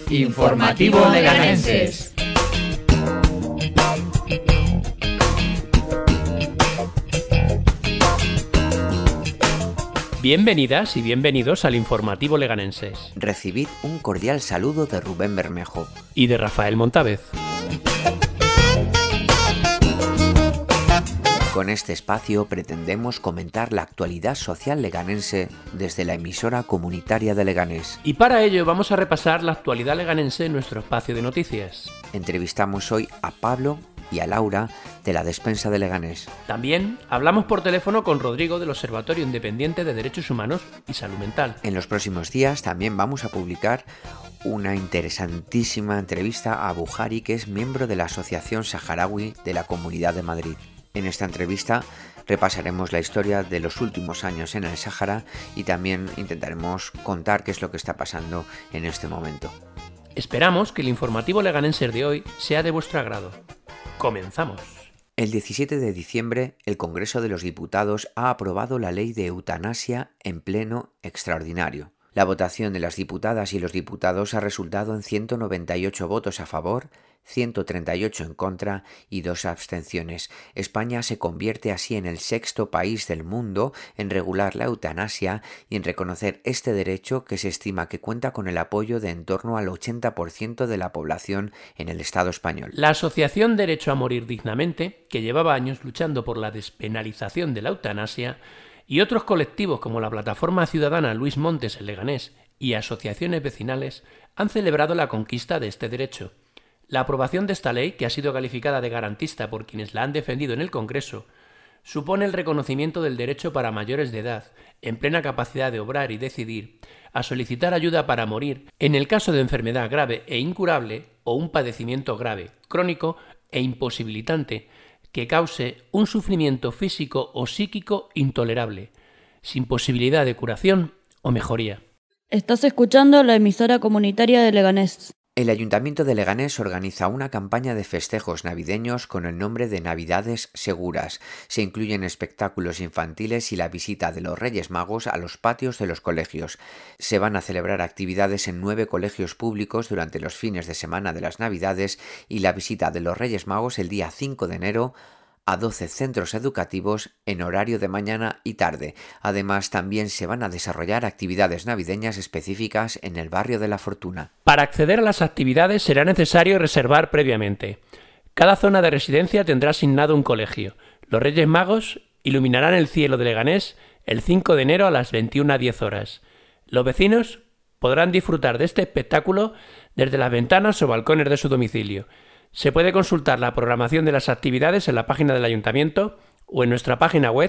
Informativo Leganenses. Bienvenidas y bienvenidos al Informativo Leganenses. Recibid un cordial saludo de Rubén Bermejo y de Rafael Montávez. Con este espacio pretendemos comentar la actualidad social leganense desde la emisora comunitaria de Leganés. Y para ello vamos a repasar la actualidad leganense en nuestro espacio de noticias. Entrevistamos hoy a Pablo y a Laura de la Despensa de Leganés. También hablamos por teléfono con Rodrigo del Observatorio Independiente de Derechos Humanos y Salud Mental. En los próximos días también vamos a publicar una interesantísima entrevista a Buhari, que es miembro de la Asociación Saharaui de la Comunidad de Madrid. En esta entrevista repasaremos la historia de los últimos años en el Sáhara y también intentaremos contar qué es lo que está pasando en este momento. Esperamos que el Informativo Leganense de hoy sea de vuestro agrado. ¡Comenzamos! El 17 de diciembre, el Congreso de los Diputados ha aprobado la ley de eutanasia en pleno extraordinario. La votación de las diputadas y los diputados ha resultado en 198 votos a favor, 138 en contra y 2 abstenciones. España se convierte así en el sexto país del mundo en regular la eutanasia y en reconocer este derecho, que se estima que cuenta con el apoyo de en torno al 80% de la población en el Estado español. La Asociación Derecho a Morir Dignamente, que llevaba años luchando por la despenalización de la eutanasia, y otros colectivos como la Plataforma Ciudadana Luis Montes en Leganés y asociaciones vecinales han celebrado la conquista de este derecho. La aprobación de esta ley, que ha sido calificada de garantista por quienes la han defendido en el Congreso, supone el reconocimiento del derecho para mayores de edad, en plena capacidad de obrar y decidir, a solicitar ayuda para morir en el caso de enfermedad grave e incurable o un padecimiento grave, crónico e imposibilitante, que cause un sufrimiento físico o psíquico intolerable, sin posibilidad de curación o mejoría. Estás escuchando la emisora comunitaria de Leganés. El Ayuntamiento de Leganés organiza una campaña de festejos navideños con el nombre de Navidades Seguras. Se incluyen espectáculos infantiles y la visita de los Reyes Magos a los patios de los colegios. Se van a celebrar actividades en 9 colegios públicos durante los fines de semana de las Navidades y la visita de los Reyes Magos el día 5 de enero a 12 centros educativos en horario de mañana y tarde. Además, también se van a desarrollar actividades navideñas específicas en el barrio de La Fortuna. Para acceder a las actividades será necesario reservar previamente. Cada zona de residencia tendrá asignado un colegio. Los Reyes Magos iluminarán el cielo de Leganés el 5 de enero a las 21:10 horas. Los vecinos podrán disfrutar de este espectáculo desde las ventanas o balcones de su domicilio. Se puede consultar la programación de las actividades en la página del Ayuntamiento o en nuestra página web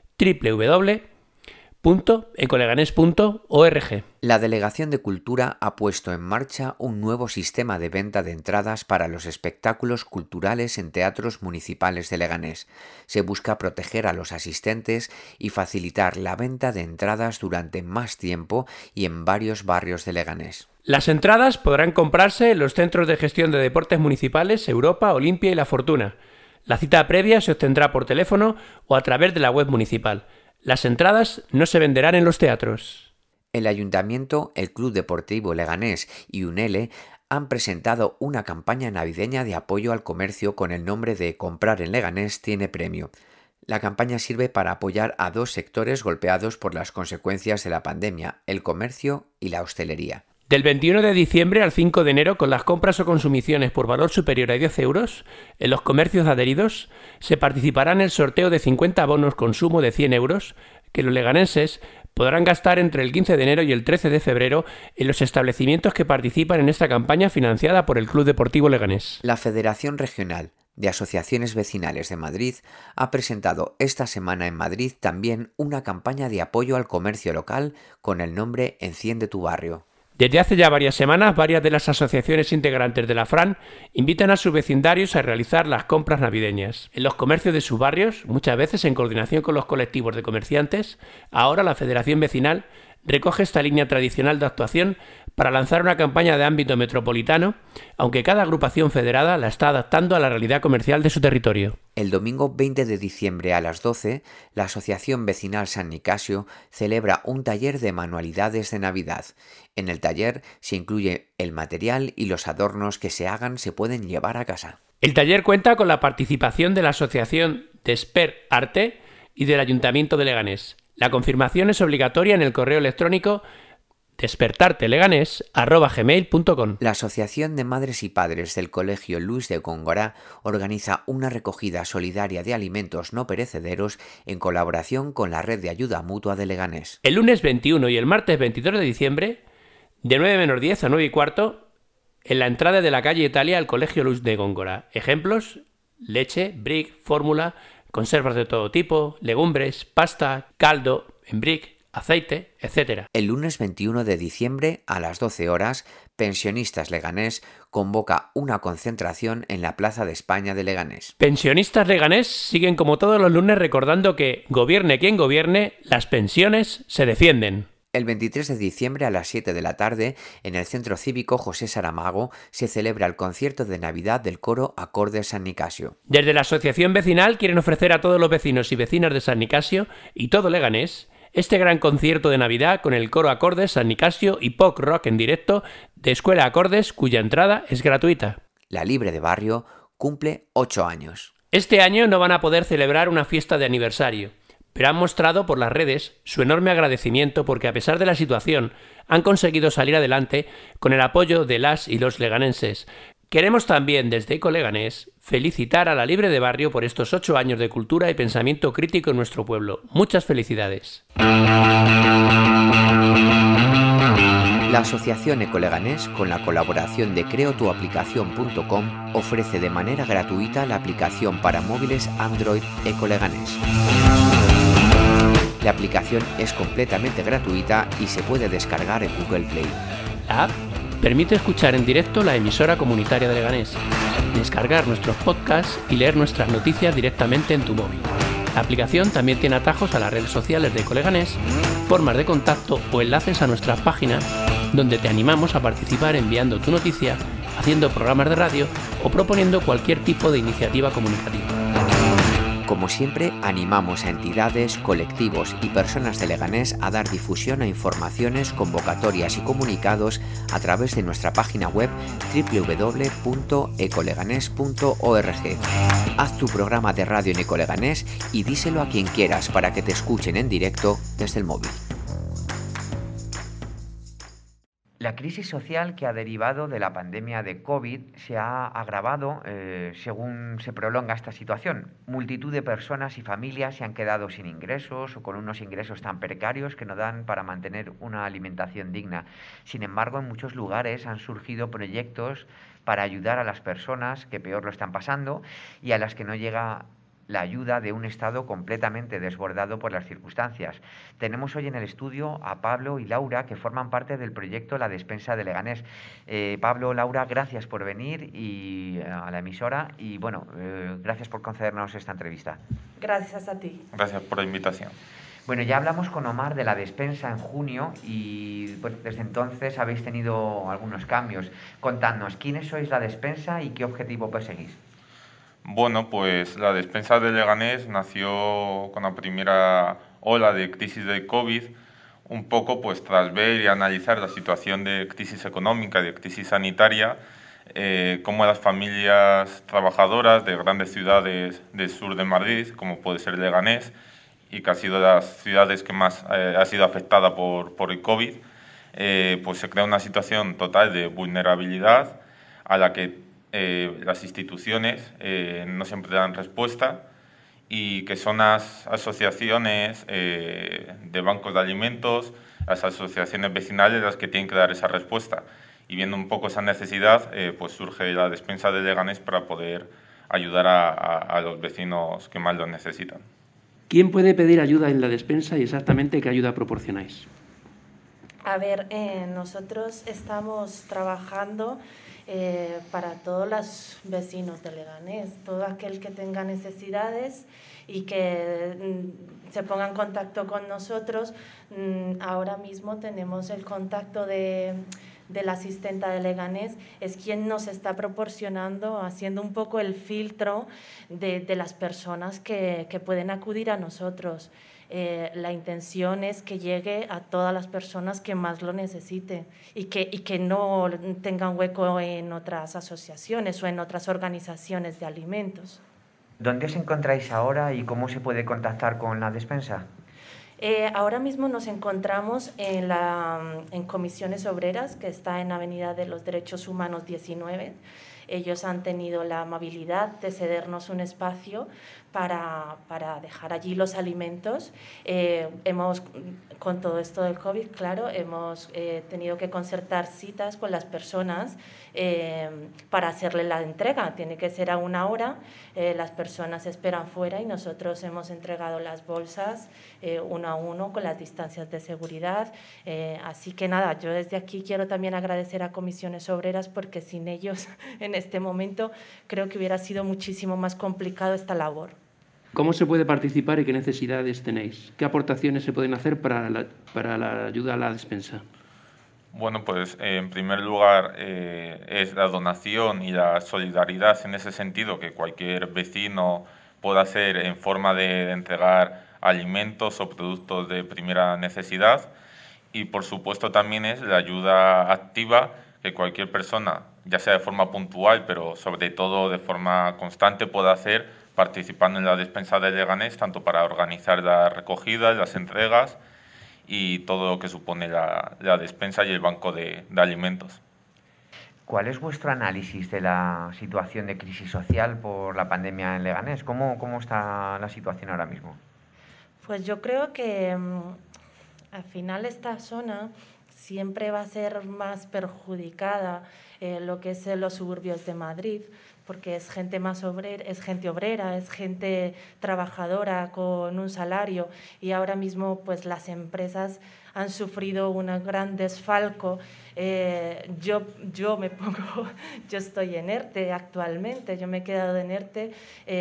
www.ecoleganés.org. La Delegación de Cultura ha puesto en marcha un nuevo sistema de venta de entradas para los espectáculos culturales en teatros municipales de Leganés. Se busca proteger a los asistentes y facilitar la venta de entradas durante más tiempo y en varios barrios de Leganés. Las entradas podrán comprarse en los centros de gestión de deportes municipales Europa, Olimpia y La Fortuna. La cita previa se obtendrá por teléfono o a través de la web municipal. Las entradas no se venderán en los teatros. El Ayuntamiento, el Club Deportivo Leganés y UNELE han presentado una campaña navideña de apoyo al comercio con el nombre de Comprar en Leganés tiene premio. La campaña sirve para apoyar a 2 sectores golpeados por las consecuencias de la pandemia, el comercio y la hostelería. Del 21 de diciembre al 5 de enero, con las compras o consumiciones por valor superior a 10 euros, en los comercios adheridos, se participará en el sorteo de 50 bonos consumo de 100 euros que los leganenses podrán gastar entre el 15 de enero y el 13 de febrero en los establecimientos que participan en esta campaña financiada por el Club Deportivo Leganés. La Federación Regional de Asociaciones Vecinales de Madrid ha presentado esta semana en Madrid también una campaña de apoyo al comercio local con el nombre Enciende tu barrio. Desde hace ya varias semanas, varias de las asociaciones integrantes de la FRAN invitan a sus vecindarios a realizar las compras navideñas. En los comercios de sus barrios, muchas veces en coordinación con los colectivos de comerciantes, ahora la Federación Vecinal recoge esta línea tradicional de actuación para lanzar una campaña de ámbito metropolitano, aunque cada agrupación federada la está adaptando a la realidad comercial de su territorio. El domingo 20 de diciembre a las 12, la Asociación Vecinal San Nicasio celebra un taller de manualidades de Navidad. En el taller se incluye el material y los adornos que se hagan se pueden llevar a casa. El taller cuenta con la participación de la Asociación Desper Arte y del Ayuntamiento de Leganés. La confirmación es obligatoria en el correo electrónico despertarteleganés@gmail.com. La Asociación de Madres y Padres del Colegio Luis de Góngora organiza una recogida solidaria de alimentos no perecederos en colaboración con la Red de Ayuda Mutua de Leganés. El lunes 21 y el martes 22 de diciembre, de 9:10 a 9:15, en la entrada de la calle Italia al Colegio Luis de Góngora. Ejemplos: leche, brick, fórmula, conservas de todo tipo, legumbres, pasta, caldo, en brick, aceite, etc. El lunes 21 de diciembre a las 12 horas, Pensionistas Leganés convoca una concentración en la Plaza de España de Leganés. Pensionistas Leganés siguen como todos los lunes recordando que, gobierne quien gobierne, las pensiones se defienden. El 23 de diciembre a las 7 de la tarde, en el Centro Cívico José Saramago, se celebra el concierto de Navidad del coro Acordes San Nicasio. Desde la asociación vecinal quieren ofrecer a todos los vecinos y vecinas de San Nicasio y todo Leganés este gran concierto de Navidad con el coro Acordes San Nicasio y pop rock en directo de Escuela Acordes, cuya entrada es gratuita. La Libre de Barrio cumple 8 años. Este año no van a poder celebrar una fiesta de aniversario, pero han mostrado por las redes su enorme agradecimiento porque a pesar de la situación han conseguido salir adelante con el apoyo de las y los leganenses. Queremos también desde Ecoleganés felicitar a la Libre de Barrio por estos 8 años de cultura y pensamiento crítico en nuestro pueblo. Muchas felicidades. La Asociación Ecoleganés, con la colaboración de creotuaplicación.com, ofrece de manera gratuita la aplicación para móviles Android Ecoleganés. La aplicación es completamente gratuita y se puede descargar en Google Play. La app permite escuchar en directo la emisora comunitaria de Leganés, descargar nuestros podcasts y leer nuestras noticias directamente en tu móvil. La aplicación también tiene atajos a las redes sociales de Ecoleganés, formas de contacto o enlaces a nuestras páginas, donde te animamos a participar enviando tu noticia, haciendo programas de radio o proponiendo cualquier tipo de iniciativa comunicativa. Como siempre, animamos a entidades, colectivos y personas de Leganés a dar difusión a informaciones, convocatorias y comunicados a través de nuestra página web www.ecoleganés.org. Haz tu programa de radio en Ecoleganés y díselo a quien quieras para que te escuchen en directo desde el móvil. La crisis social que ha derivado de la pandemia de COVID se ha agravado según se prolonga esta situación. Multitud de personas y familias se han quedado sin ingresos o con unos ingresos tan precarios que no dan para mantener una alimentación digna. Sin embargo, en muchos lugares han surgido proyectos para ayudar a las personas que peor lo están pasando y a las que no llega la ayuda de un Estado completamente desbordado por las circunstancias. Tenemos hoy en el estudio a Pablo y Laura, que forman parte del proyecto La Despensa de Leganés. Pablo, Laura, gracias por venir a la emisora y, gracias por concedernos esta entrevista. Gracias a ti. Gracias por la invitación. Bueno, ya hablamos con Omar de La Despensa en junio y desde entonces habéis tenido algunos cambios. Contadnos, ¿quiénes sois La Despensa y qué objetivo perseguís? Bueno, pues la Despensa de Leganés nació con la primera ola de crisis de COVID, un poco pues tras ver y analizar la situación de crisis económica, de crisis sanitaria, cómo las familias trabajadoras de grandes ciudades del sur de Madrid, como puede ser Leganés, y que ha sido de las ciudades que más ha sido afectada por el COVID, pues se crea una situación total de vulnerabilidad a la que las instituciones no siempre dan respuesta y que son las asociaciones de bancos de alimentos, las asociaciones vecinales las que tienen que dar esa respuesta. Y viendo un poco esa necesidad, pues surge la Despensa de Leganés para poder ayudar a los vecinos que más lo necesitan. ¿Quién puede pedir ayuda en la despensa y exactamente qué ayuda proporcionáis? A ver, nosotros estamos trabajando para todos los vecinos de Leganés, todo aquel que tenga necesidades y que se ponga en contacto con nosotros. Ahora mismo tenemos el contacto de la asistenta de Leganés, es quien nos está proporcionando, haciendo un poco el filtro de las personas que pueden acudir a nosotros. La intención es que llegue a todas las personas que más lo necesiten y que no tengan hueco en otras asociaciones o en otras organizaciones de alimentos. ¿Dónde os encontráis ahora y cómo se puede contactar con la despensa? Ahora mismo nos encontramos en Comisiones Obreras, que está en Avenida de los Derechos Humanos 19. Ellos han tenido la amabilidad de cedernos un espacio para dejar allí los alimentos. Con todo esto del COVID, claro, hemos tenido que concertar citas con las personas para hacerle la entrega. Tiene que ser a una hora, las personas esperan fuera y nosotros hemos entregado las bolsas uno a uno con las distancias de seguridad. Así que nada, yo desde aquí quiero también agradecer a Comisiones Obreras porque sin ellos en este momento creo que hubiera sido muchísimo más complicado esta labor. ¿Cómo se puede participar y qué necesidades tenéis? ¿Qué aportaciones se pueden hacer para la ayuda a la despensa? Bueno, pues en primer lugar es la donación y la solidaridad en ese sentido que cualquier vecino pueda hacer en forma de entregar alimentos o productos de primera necesidad. Y por supuesto también es la ayuda activa que cualquier persona, ya sea de forma puntual, pero sobre todo de forma constante, pueda hacer participando en la despensa de Leganés, tanto para organizar la recogida, las entregas y todo lo que supone la despensa y el banco de alimentos. ¿Cuál es vuestro análisis de la situación de crisis social por la pandemia en Leganés? ¿Cómo está la situación ahora mismo? Pues yo creo que al final esta zona siempre va a ser más perjudicada lo que es los suburbios de Madrid, porque es gente más obrera, es gente trabajadora con un salario y ahora mismo pues las empresas han sufrido un gran desfalco. Yo estoy en ERTE actualmente, yo me he quedado en ERTE.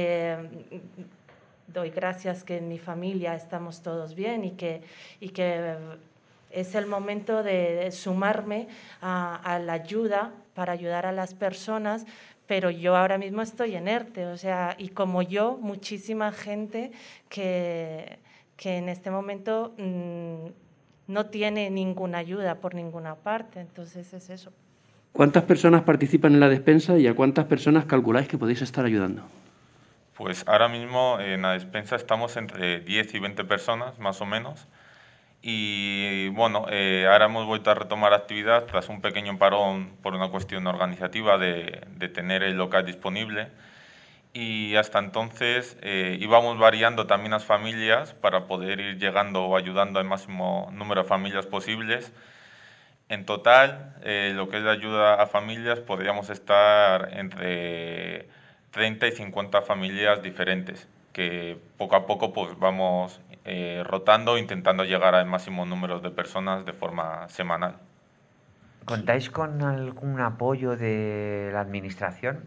Doy gracias que en mi familia estamos todos bien y que es el momento de sumarme a la ayuda para ayudar a las personas, pero yo ahora mismo estoy en ERTE, o sea, y como yo, muchísima gente que en este momento no tiene ninguna ayuda por ninguna parte, entonces es eso. ¿Cuántas personas participan en la despensa y a cuántas personas calculáis que podéis estar ayudando? Pues ahora mismo en la despensa estamos entre 10 y 20 personas, más o menos. Y bueno, ahora hemos vuelto a retomar actividad tras un pequeño parón por una cuestión organizativa de tener el local disponible. Y hasta entonces íbamos variando también las familias para poder ir llegando o ayudando al máximo número de familias posibles. En total, lo que es la ayuda a familias, podríamos estar entre 30 y 50 familias diferentes, que poco a poco pues vamos rotando, intentando llegar al máximo número de personas de forma semanal. ¿Contáis con algún apoyo de la administración?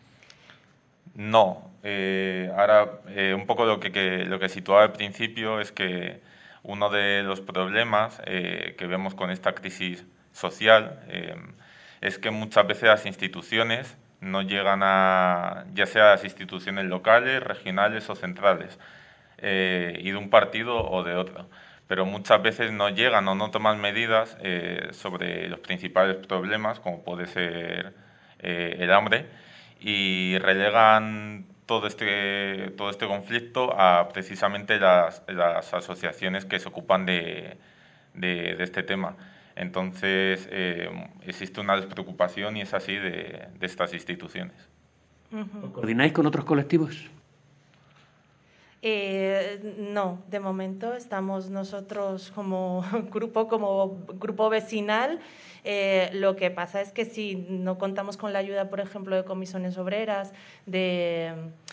No. Ahora, un poco lo que situaba al principio es que uno de los problemas que vemos con esta crisis social es que muchas veces las instituciones no llegan ya sea las instituciones locales, regionales o centrales, y de un partido o de otro, pero muchas veces no llegan o no toman medidas sobre los principales problemas, como puede ser el hambre, y relegan todo este conflicto a precisamente las asociaciones que se ocupan de este tema. Entonces, existe una despreocupación y es así de estas instituciones. ¿Coordináis con otros colectivos? No, de momento estamos nosotros como grupo vecinal. Lo que pasa es que si no contamos con la ayuda, por ejemplo, de Comisiones Obreras, de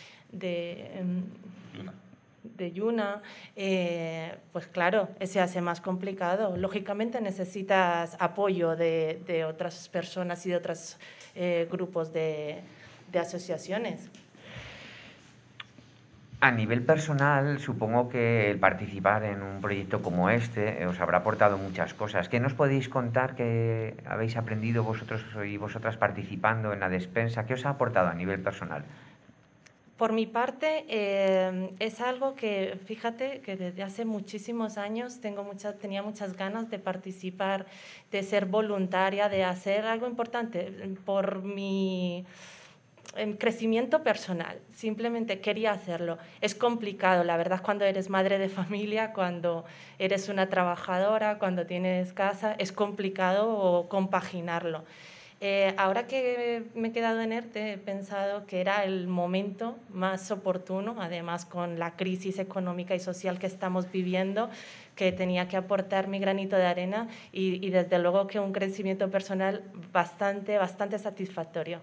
Yuna, pues claro, se hace más complicado. Lógicamente necesitas apoyo de otras personas y de otros grupos de asociaciones. A nivel personal, supongo que el participar en un proyecto como este os habrá aportado muchas cosas. ¿Qué nos podéis contar que habéis aprendido vosotros y vosotras participando en la despensa? ¿Qué os ha aportado a nivel personal? Por mi parte, es algo que, fíjate, que desde hace muchísimos años tenía muchas ganas de participar, de ser voluntaria, de hacer algo importante por mi crecimiento personal. Simplemente quería hacerlo. Es complicado, la verdad, cuando eres madre de familia, cuando eres una trabajadora, cuando tienes casa, es complicado compaginarlo. Ahora que me he quedado en ERTE, he pensado que era el momento más oportuno, además con la crisis económica y social que estamos viviendo, que tenía que aportar mi granito de arena y desde luego que un crecimiento personal bastante satisfactorio.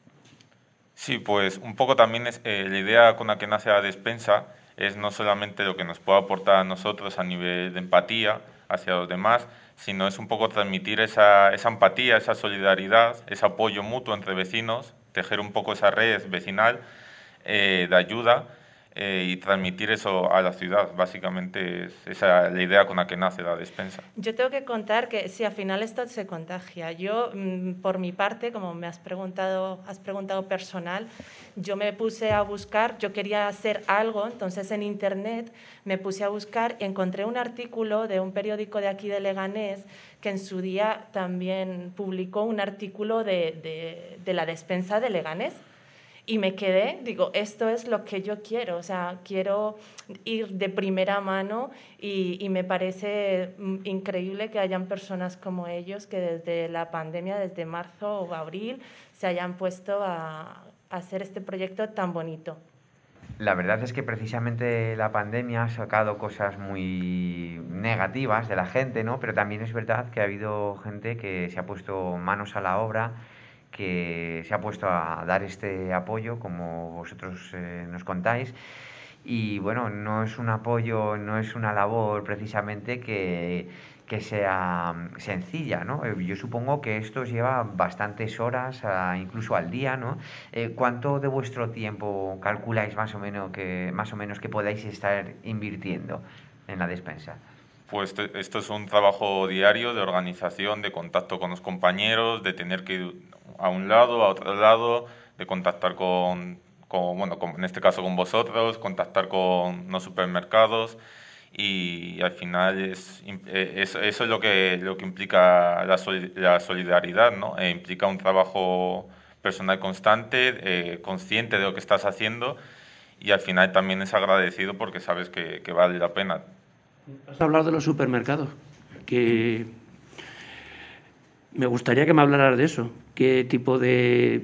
Sí, pues un poco también es, la idea con la que nace la despensa es no solamente lo que nos puede aportar a nosotros a nivel de empatía hacia los demás, sino es un poco transmitir esa empatía, esa solidaridad, ese apoyo mutuo entre vecinos, tejer un poco esa red vecinal de ayuda y transmitir eso a la ciudad. Básicamente es esa la idea con la que nace la despensa. Yo tengo que contar que sí, al final esto se contagia. Yo, por mi parte, como me has preguntado personal, yo me puse a buscar, yo quería hacer algo, entonces en internet me puse a buscar y encontré un artículo de un periódico de aquí de Leganés que en su día también publicó un artículo de la despensa de Leganés. Y me quedé, digo, esto es lo que yo quiero, o sea, quiero ir de primera mano y me parece increíble que hayan personas como ellos que desde la pandemia, desde marzo o abril, se hayan puesto a hacer este proyecto tan bonito. La verdad es que precisamente la pandemia ha sacado cosas muy negativas de la gente, ¿no? Pero también es verdad que ha habido gente que se ha puesto manos a la obra, que se ha puesto a dar este apoyo, como vosotros nos contáis. Y bueno, no es un apoyo, no es una labor precisamente que sea sencilla, ¿no? Yo supongo que esto os lleva bastantes horas, incluso al día, ¿no? ¿Cuánto de vuestro tiempo calculáis más o menos que podáis estar invirtiendo en la despensa? Pues esto es un trabajo diario de organización, de contacto con los compañeros, de tener que ir a un lado, a otro lado, de contactar con en este caso con vosotros, contactar con los supermercados y al final eso es lo que implica la solidaridad, ¿no? Implica un trabajo personal constante, consciente de lo que estás haciendo y al final también es agradecido porque sabes que vale la pena. Has hablado de los supermercados, que me gustaría que me hablaras de eso. ¿Qué tipo de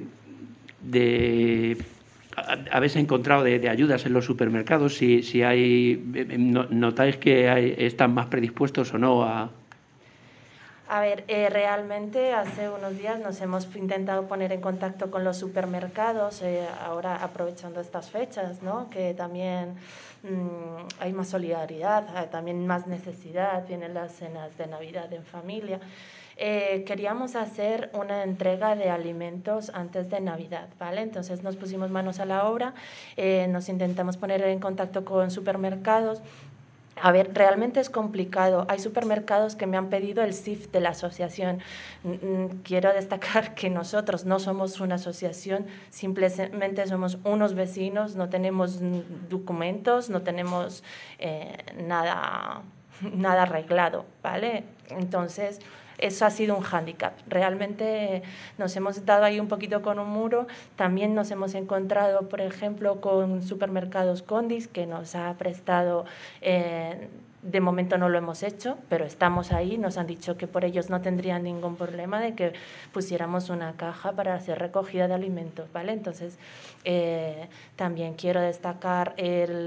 habéis encontrado de ayudas en los supermercados? Si hay, ¿notáis que están más predispuestos o no a...? A ver, realmente hace unos días nos hemos intentado poner en contacto con los supermercados, ahora aprovechando estas fechas, ¿no? Que también hay más solidaridad, también más necesidad, vienen las cenas de Navidad en familia. Queríamos hacer una entrega de alimentos antes de Navidad, ¿vale? Entonces nos pusimos manos a la obra, nos intentamos poner en contacto con supermercados. A ver, realmente es complicado. Hay supermercados que me han pedido el CIF de la asociación. Quiero destacar que nosotros no somos una asociación, simplemente somos unos vecinos, no tenemos documentos, no tenemos nada arreglado, ¿vale? Entonces, eso ha sido un hándicap. Realmente nos hemos dado ahí un poquito con un muro. También nos hemos encontrado, por ejemplo, con supermercados Condis, que nos ha prestado, de momento no lo hemos hecho, pero estamos ahí. Nos han dicho que por ellos no tendrían ningún problema de que pusiéramos una caja para hacer recogida de alimentos, ¿vale? Entonces, también quiero destacar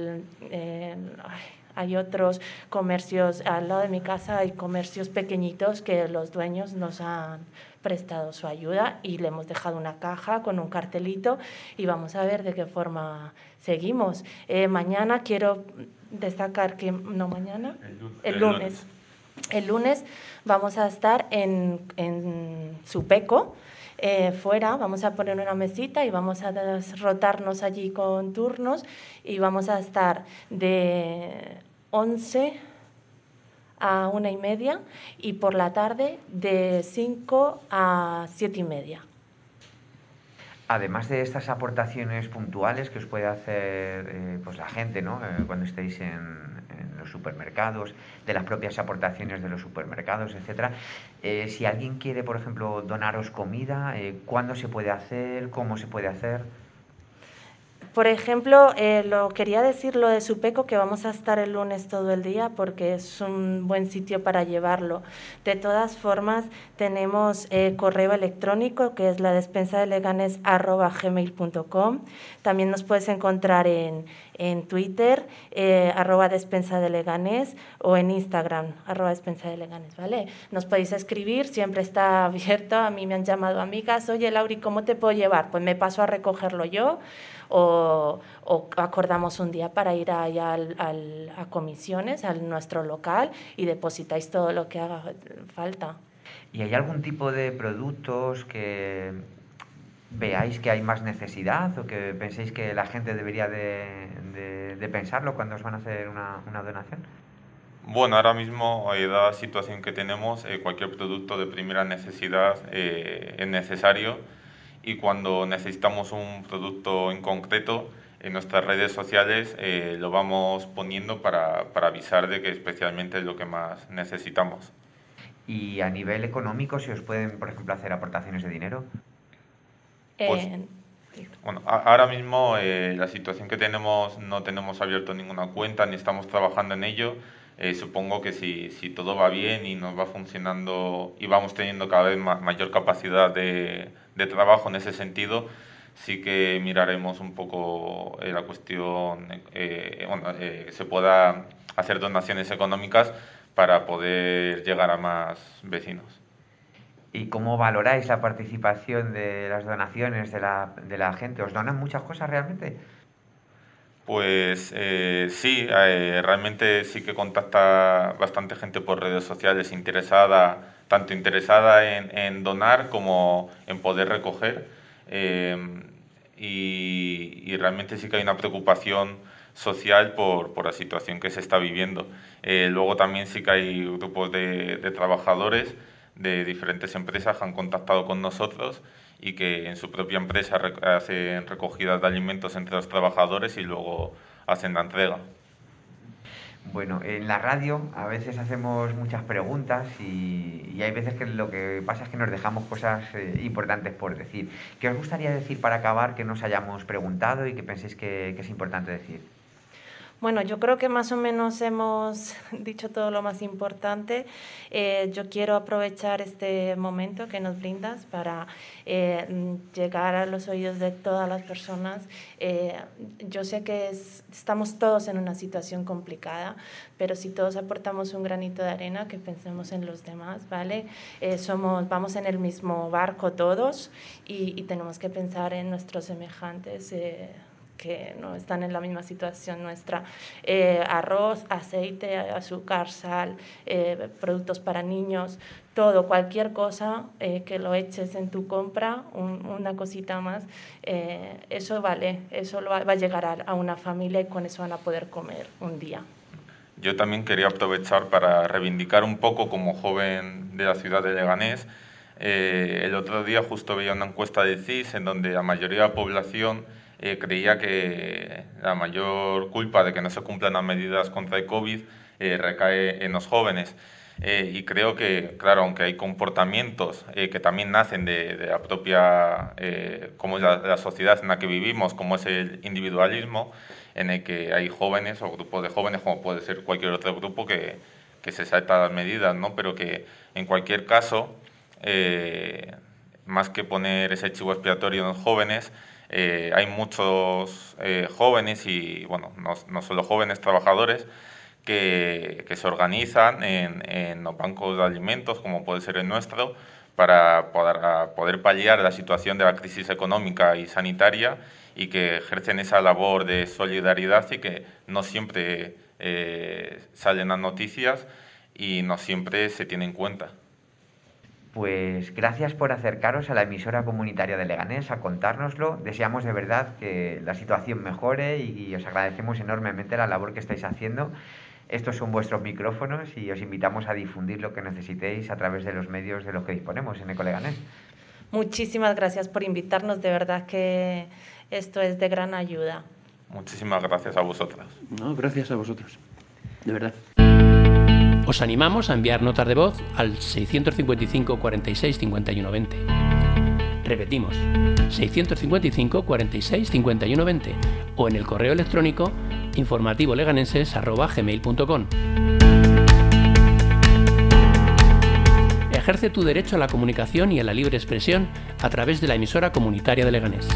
hay otros comercios, al lado de mi casa hay comercios pequeñitos que los dueños nos han prestado su ayuda y le hemos dejado una caja con un cartelito y vamos a ver de qué forma seguimos. Mañana quiero destacar que, no mañana, el lunes vamos a estar en Supeco, fuera, vamos a poner una mesita y vamos a rotarnos allí con turnos y vamos a estar de 11 a 1:30 y por la tarde de 5 a 7:30. Además de estas aportaciones puntuales que os puede hacer pues la gente, ¿no? Cuando estéis en los supermercados, de las propias aportaciones de los supermercados, etcétera, si alguien quiere, por ejemplo, donaros comida, ¿cuándo se puede hacer? ¿Cómo se puede hacer? Por ejemplo, quería decir lo de Supeco, que vamos a estar el lunes todo el día porque es un buen sitio para llevarlo. De todas formas, tenemos correo electrónico que es ladespensadeleganes@gmail.com. También nos puedes encontrar en Twitter, @despensadeleganes o en Instagram, @despensadeleganes, ¿vale? Nos podéis escribir, siempre está abierto. A mí me han llamado amigas, oye, Lauri, ¿cómo te puedo llevar? Pues me paso a recogerlo yo. O acordamos un día para ir allá a comisiones, a nuestro local, y depositáis todo lo que haga falta. ¿Y hay algún tipo de productos que veáis que hay más necesidad o que penséis que la gente debería de pensarlo cuando os van a hacer una donación? Bueno, ahora mismo, dada la situación que tenemos, cualquier producto de primera necesidad es necesario. Y cuando necesitamos un producto en concreto, en nuestras redes sociales lo vamos poniendo para avisar de que especialmente es lo que más necesitamos. ¿Y a nivel económico, si os pueden, por ejemplo, hacer aportaciones de dinero? Pues, bueno, ahora mismo la situación que tenemos, no tenemos abierto ninguna cuenta ni estamos trabajando en ello. Supongo que si todo va bien y nos va funcionando y vamos teniendo cada vez mayor capacidad de trabajo en ese sentido, sí que miraremos un poco la cuestión, se pueda hacer donaciones económicas para poder llegar a más vecinos. ¿Y cómo valoráis la participación de las donaciones de la gente? ¿Os donan muchas cosas realmente? Pues sí, realmente sí que contacta bastante gente por redes sociales tanto interesada en donar como en poder recoger. Y realmente sí que hay una preocupación social por la situación que se está viviendo. Luego también sí que hay grupos de trabajadores de diferentes empresas que han contactado con nosotros y que en su propia empresa hacen recogidas de alimentos entre los trabajadores y luego hacen la entrega. Bueno, en la radio a veces hacemos muchas preguntas y hay veces que lo que pasa es que nos dejamos cosas importantes por decir. ¿Qué os gustaría decir para acabar que nos hayamos preguntado y que penséis que es importante decir? Bueno, yo creo que más o menos hemos dicho todo lo más importante. Yo quiero aprovechar este momento que nos brindas para llegar a los oídos de todas las personas. Yo sé que estamos todos en una situación complicada, pero si todos aportamos un granito de arena, que pensemos en los demás, ¿vale? Vamos en el mismo barco todos y tenemos que pensar en nuestros semejantes, que no están en la misma situación nuestra. Arroz, aceite, azúcar, sal, productos para niños, todo, cualquier cosa que lo eches en tu compra, una cosita más, eso vale, eso va a llegar a una familia y con eso van a poder comer un día. Yo también quería aprovechar para reivindicar un poco como joven de la ciudad de Leganés. El otro día justo veía una encuesta de CIS en donde la mayoría de la población creía que la mayor culpa de que no se cumplan las medidas contra el COVID recae en los jóvenes. Y creo que, claro, aunque hay comportamientos que también nacen de la propia, como es la sociedad en la que vivimos, como es el individualismo, en el que hay jóvenes o grupos de jóvenes, como puede ser cualquier otro grupo que se salta las medidas, ¿no? Pero que en cualquier caso, más que poner ese chivo expiatorio en los jóvenes, hay muchos jóvenes y, bueno, no solo jóvenes trabajadores que se organizan en los bancos de alimentos, como puede ser el nuestro, para poder paliar la situación de la crisis económica y sanitaria y que ejercen esa labor de solidaridad y que no siempre salen las noticias y no siempre se tiene en cuenta. Pues gracias por acercaros a la emisora comunitaria de Leganés a contárnoslo. Deseamos de verdad que la situación mejore y os agradecemos enormemente la labor que estáis haciendo. Estos son vuestros micrófonos y os invitamos a difundir lo que necesitéis a través de los medios de los que disponemos en Ecoleganés. Muchísimas gracias por invitarnos, de verdad que esto es de gran ayuda. Muchísimas gracias a vosotras. No, gracias a vosotros, de verdad. Os animamos a enviar notas de voz al 655 46 51 20. Repetimos, 655 46 51 20 o en el correo electrónico informativoleganenses@gmail.com. Ejerce tu derecho a la comunicación y a la libre expresión a través de la emisora comunitaria de Leganés.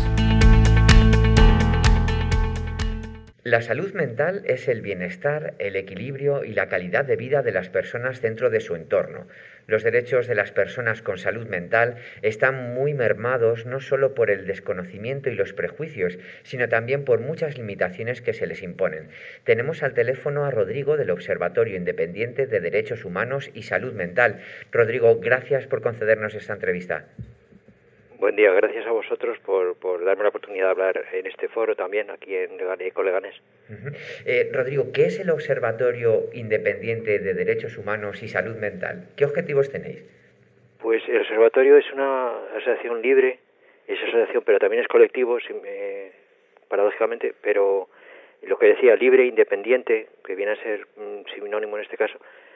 La salud mental es el bienestar, el equilibrio y la calidad de vida de las personas dentro de su entorno. Los derechos de las personas con salud mental están muy mermados no solo por el desconocimiento y los prejuicios, sino también por muchas limitaciones que se les imponen. Tenemos al teléfono a Rodrigo del Observatorio Independiente de Derechos Humanos y Salud Mental. Rodrigo, gracias por concedernos esta entrevista. Buen día, gracias a vosotros por darme la oportunidad de hablar en este foro también, aquí en Ecoleganés. Rodrigo, ¿qué es el Observatorio Independiente de Derechos Humanos y Salud Mental? ¿Qué objetivos tenéis? Pues el Observatorio es una asociación libre, es asociación pero también es colectivo, paradójicamente, pero lo que decía, libre, independiente, que viene a ser sinónimo en este caso,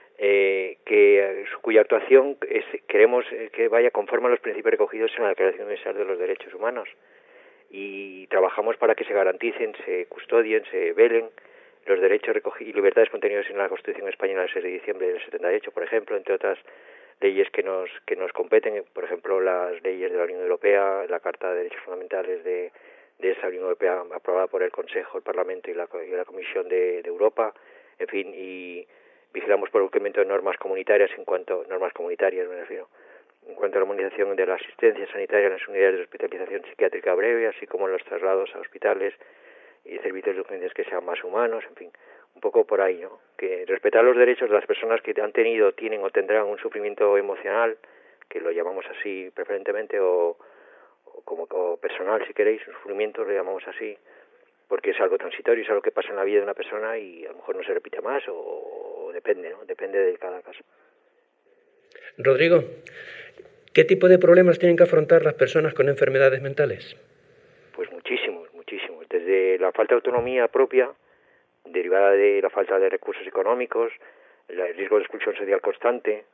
cuya actuación queremos que vaya conforme a los principios recogidos en la Declaración Universal de los Derechos Humanos, y trabajamos para que se garanticen, se custodien, se velen los derechos y libertades contenidos en la Constitución Española del 6 de diciembre del 78, por ejemplo, entre otras leyes que nos competen, por ejemplo, las leyes de la Unión Europea, la Carta de Derechos Fundamentales de esa Unión Europea aprobada por el Consejo, el Parlamento y la Comisión de Europa, en fin, y vigilamos por el cumplimiento de normas comunitarias en cuanto a la armonización de la asistencia sanitaria en las unidades de hospitalización psiquiátrica breve, así como en los traslados a hospitales y servicios de urgencias que sean más humanos, en fin, un poco por ahí, ¿no? Que respetar los derechos de las personas que han tenido, tienen o tendrán un sufrimiento emocional, que lo llamamos así preferentemente, o personal, si queréis, un sufrimiento lo llamamos así, porque es algo transitorio, es algo que pasa en la vida de una persona y a lo mejor no se repite más o depende, ¿no? Depende de cada caso. Rodrigo, ¿qué tipo de problemas tienen que afrontar las personas con enfermedades mentales? Pues muchísimos. Desde la falta de autonomía propia, derivada de la falta de recursos económicos, el riesgo de exclusión social constante,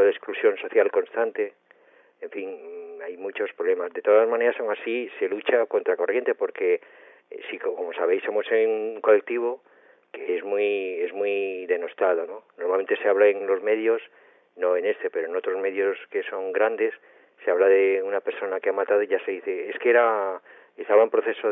en fin, hay muchos problemas. De todas maneras, aún así, se lucha contra corriente porque, sí, como sabéis, somos en un colectivo que es muy denostado, ¿no? Normalmente se habla en los medios, no en pero en otros medios que son grandes, se habla de una persona que ha matado y ya se dice, es que estaba en proceso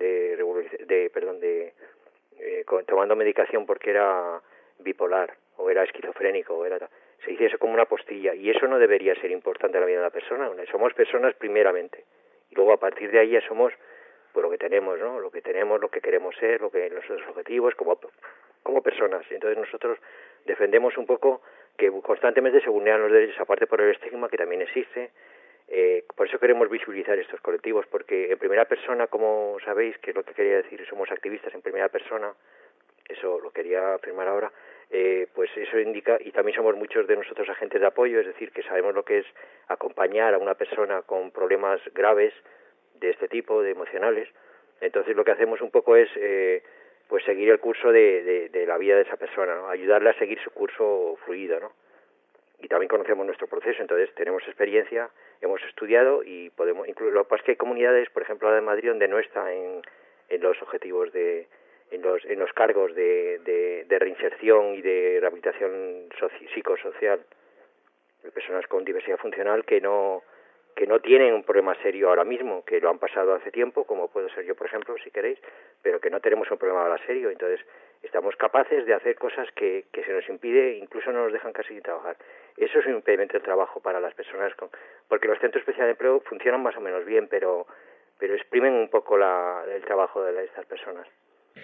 tomando medicación porque era bipolar o era esquizofrénico se dice eso como una postilla, y eso no debería ser importante en la vida de una persona. Somos personas primeramente y luego a partir de ahí ya somos pues lo que tenemos, ¿no? Lo que queremos ser, nuestros objetivos como personas. Entonces nosotros defendemos un poco que constantemente se vulneran los derechos, aparte por el estigma que también existe. Por eso queremos visibilizar estos colectivos, porque en primera persona, como sabéis, que es lo que quería decir, somos activistas en primera persona, eso lo quería afirmar ahora, pues eso indica, y también somos muchos de nosotros agentes de apoyo, es decir, que sabemos lo que es acompañar a una persona con problemas graves de este tipo, de emocionales. Entonces lo que hacemos un poco es pues seguir el curso de la vida de esa persona, ¿no? Ayudarle a seguir su curso fluido, ¿no? Y también conocemos nuestro proceso, entonces tenemos experiencia, hemos estudiado y podemos, incluso lo que pasa es que hay comunidades, por ejemplo la de Madrid, donde no está en los objetivos en los cargos de reinserción y de rehabilitación psicosocial de personas con diversidad funcional que no tienen un problema serio ahora mismo, que lo han pasado hace tiempo, como puedo ser yo, por ejemplo, si queréis, pero que no tenemos un problema ahora serio. Entonces, estamos capaces de hacer cosas que se nos impide, incluso no nos dejan casi trabajar. Eso es un impedimento del trabajo para las personas, porque los centros especiales de empleo funcionan más o menos bien, pero exprimen un poco el trabajo de estas personas.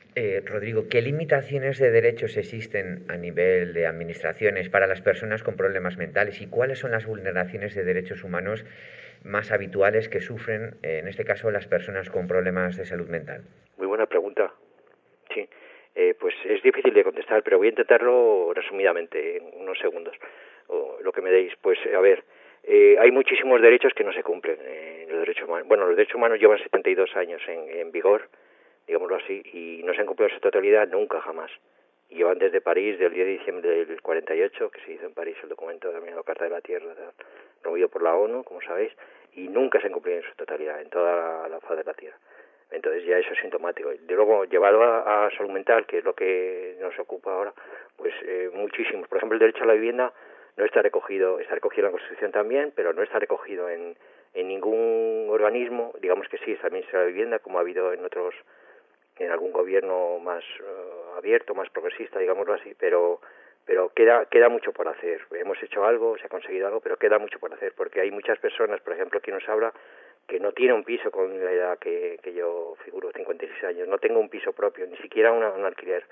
Rodrigo, ¿qué limitaciones de derechos existen a nivel de administraciones para las personas con problemas mentales y cuáles son las vulneraciones de derechos humanos más habituales que sufren, en este caso, las personas con problemas de salud mental? Muy buena pregunta. Sí, pues es difícil de contestar, pero voy a intentarlo resumidamente, en unos segundos, o lo que me deis. Pues, a ver, hay muchísimos derechos que no se cumplen. Los derechos humanos. Bueno, los derechos humanos llevan 72 años en vigor, digámoslo así, y no se han cumplido en su totalidad nunca, jamás. Y llevan desde París, del 10 de diciembre del 48, que se hizo en París el documento denominado Carta de la Tierra, promovido por la ONU, como sabéis, y nunca se han cumplido en su totalidad, en toda la faz de la Tierra. Entonces ya eso es sintomático. De luego, llevado a salud mental, que es lo que nos ocupa ahora, pues muchísimos. Por ejemplo, el derecho a la vivienda no está recogido en la Constitución también, pero no está recogido en ningún organismo. Digamos que sí, está el Ministerio de la Vivienda, como ha habido en algún gobierno más abierto, más progresista, digámoslo así, pero queda mucho por hacer. Hemos hecho algo, se ha conseguido algo, pero queda mucho por hacer, porque hay muchas personas, por ejemplo, quien nos habla, que no tiene un piso con la edad que yo figuro, 56 años, no tengo un piso propio, ni siquiera un alquiler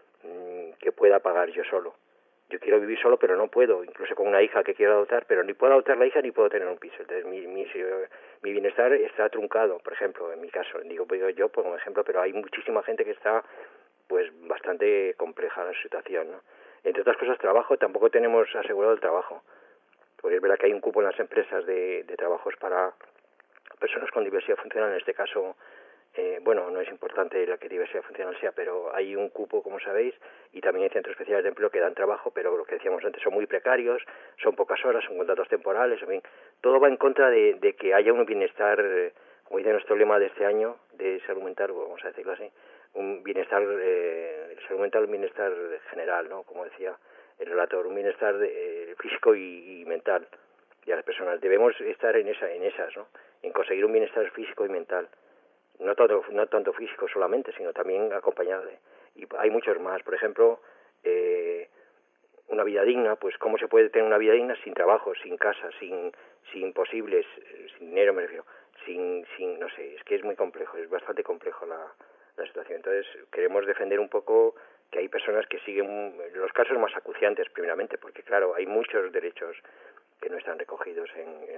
que pueda pagar yo solo. Yo quiero vivir solo, pero no puedo, incluso con una hija que quiero adoptar, pero ni puedo adoptar la hija ni puedo tener un piso. Entonces mi bienestar está truncado, por ejemplo, en mi caso. Digo yo como ejemplo, pero hay muchísima gente que está pues bastante compleja la situación, ¿no? Entre otras cosas, trabajo, tampoco tenemos asegurado el trabajo. Porque es verdad que hay un cupo en las empresas de trabajos para personas con diversidad funcional, en este caso, bueno, no es importante la que diversidad funcional sea, pero hay un cupo, como sabéis, y también hay centros especiales de empleo que dan trabajo, pero lo que decíamos antes, son muy precarios, son pocas horas, son contratos temporales, en fin, todo va en contra de que haya un bienestar, como dice nuestro lema de este año, de salud mental, vamos a decirlo así, un bienestar, salud mental, un bienestar general, ¿no? Como decía el relator, un bienestar físico y mental. Y a las personas debemos estar en esas, ¿no? En conseguir un bienestar físico y mental. No tanto físico solamente, sino también acompañado de... Y hay muchos más. Por ejemplo, una vida digna, pues ¿cómo se puede tener una vida digna sin trabajo, sin casa, sin posibles, sin dinero, me refiero, sin no sé, es que es muy complejo, es bastante complejo la situación. Entonces, queremos defender un poco que hay personas que siguen los casos más acuciantes, primeramente, porque claro, hay muchos derechos que no están recogidos en